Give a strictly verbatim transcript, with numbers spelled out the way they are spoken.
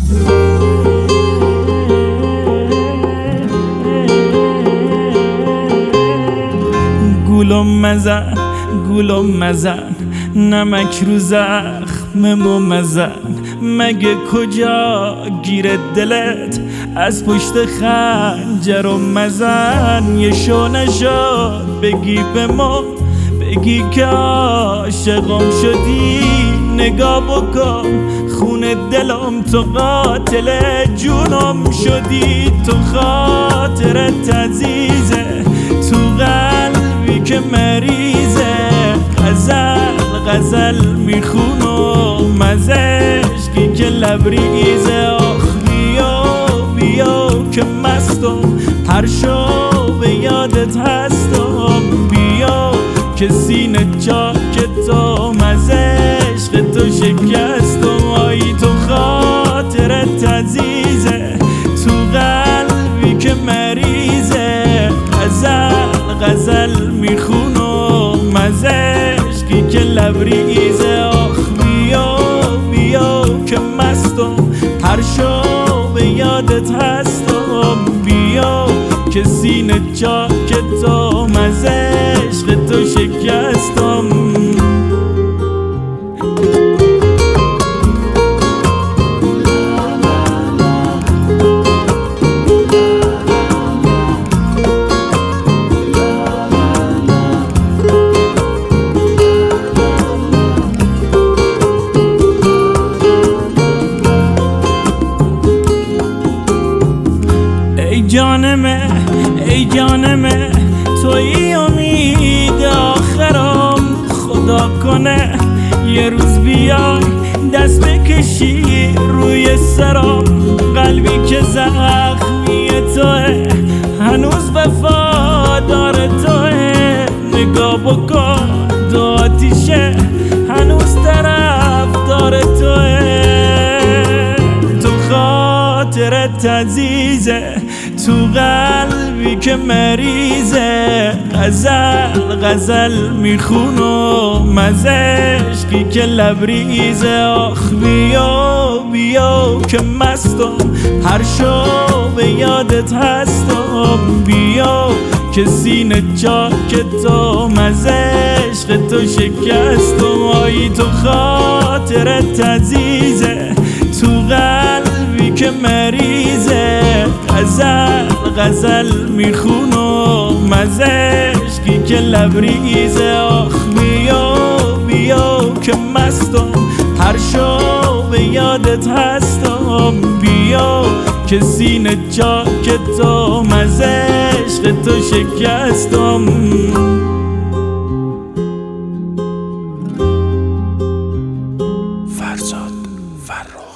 گولم مزن گولم مزن نمک رو زخممو مزن مگه کجا گیره دلت از پشت خنجرم مزن یه شو نشد بگی به ما بگی که عاشقم شدی نگاه بکن خون دلم تو قاتل جونم شدی تو خاطرت عزیزه تو قلبی که مریضه غزل غزل میخونم از عشقی که لبریزه آخ بیا بیا که مستم هر شو به یادت هستم بیا که سینه چاکتم از عشق تو شکستم آی تو خاطرت عزیزه تو قلبی که مریضه غزل غزل میخونم از عشقی که لبریزه آخ بیا بیا که مستم هر شو به یادت هستم بیا که سینه چاکتم از عشق تو شکستم ای جانمه ای جانمه توی امید آخرم خدا کنه یه روز بیای دست بکشی روی سرم قلبی که زخمی توه هنوز وفادار توه نگاه بکن دو آتیشه هنوز طرفدار توه تو خاطرت عزیزه تو قلبی که مریضه غزل غزل میخونم از عشقی که لبریزه آخ بیا بیا که مستم هر شو به یادت هستم بیا که سینه چاکتم از عشق تو شکستم آی تو خاطرت عزیزه تو قلبی که مریضه غزل غزل میخونم از عشقی که لبریزه آخ بیا بیا که مستم هر شو به یادت هستم بیا که سینه چاکتم از عشق تو شکستم فرزاد فرخ